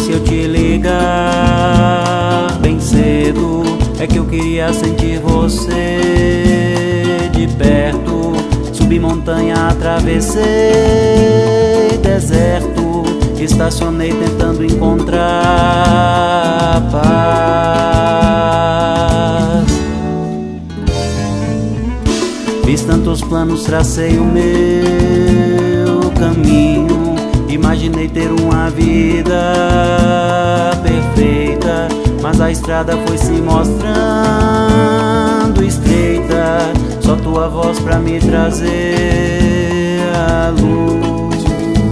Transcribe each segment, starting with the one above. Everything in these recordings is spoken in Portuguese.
se eu te ligar bem cedo, é que eu queria sentir você de perto. Subi montanha, atravessei deserto, estacionei tentando encontrar paz. Fiz tantos planos, tracei o meu caminho, imaginei ter uma vida perfeita, mas a estrada foi se mostrando estreita. Só tua voz pra me trazer a luz.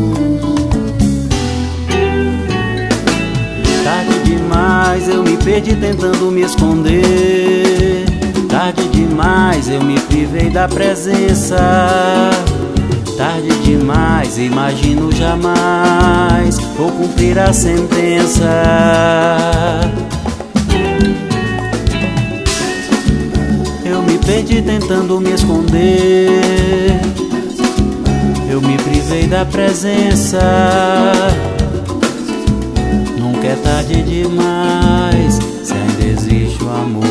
Tarde demais eu me perdi tentando me esconder. Tarde demais eu me privei da presença. Tarde demais, imagino jamais vou cumprir a sentença. Eu me perdi tentando me esconder. Eu me privei da presença. Nunca é tarde demais se ainda existe o amor.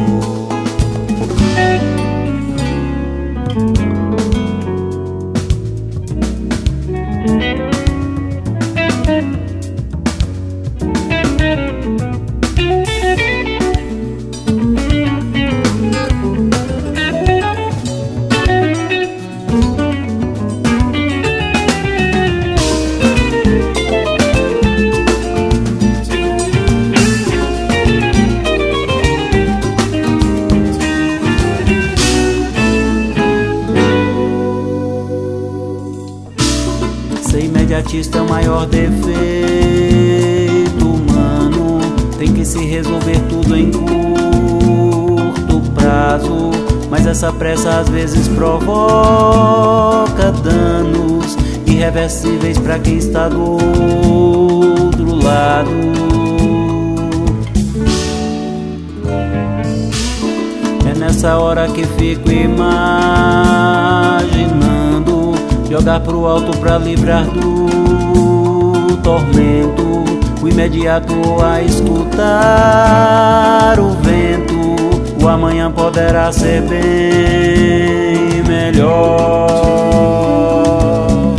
Ser imediatista é o maior defeito humano. Tem que se resolver tudo em curto prazo, mas essa pressa às vezes provoca danos irreversíveis pra quem está do outro lado. É nessa hora que fico imaginando jogar pro alto pra livrar do tormento, o imediato a escutar o vento. O amanhã poderá ser bem melhor.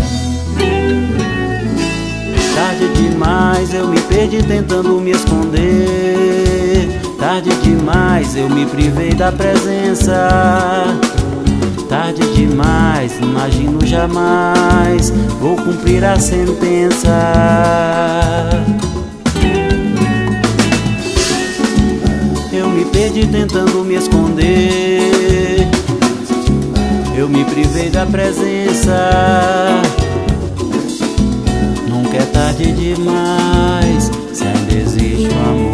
Tarde demais eu me perdi tentando me esconder. Tarde demais eu me privei da presença. Tarde demais, imagino jamais vou cumprir a sentença. Eu me perdi tentando me esconder. Eu me privei da presença. Nunca é tarde demais se ainda existe o amor.